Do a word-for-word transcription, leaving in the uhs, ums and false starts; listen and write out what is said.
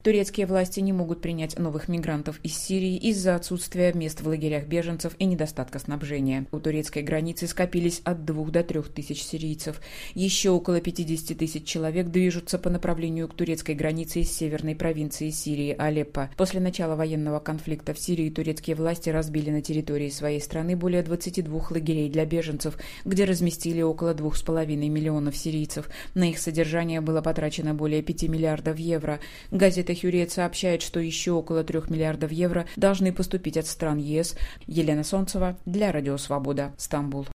Турецкие власти не могут принять новых мигрантов из Сирии из-за отсутствия мест в лагерях беженцев и недостатка снабжения. У турецкой границы скопились от двух до трех тысяч сирийцев. Еще около пятьдесят тысяч человек движутся по направлению к турецкой границе из северной провинции Сирии Алеппо. После начала военного конфликта в Сирии турецкие власти разбили на территории своей страны более двадцати двух лагерей для беженцев, где разместили около двух с половиной миллионов сирийцев. На их содержание было потрачено более пяти миллиардов евро. Газета «Хюриет» сообщает, что еще около трех миллиардов евро должны поступить от стран ЕС. Елена Солнцева для Радио Свобода, Стамбул.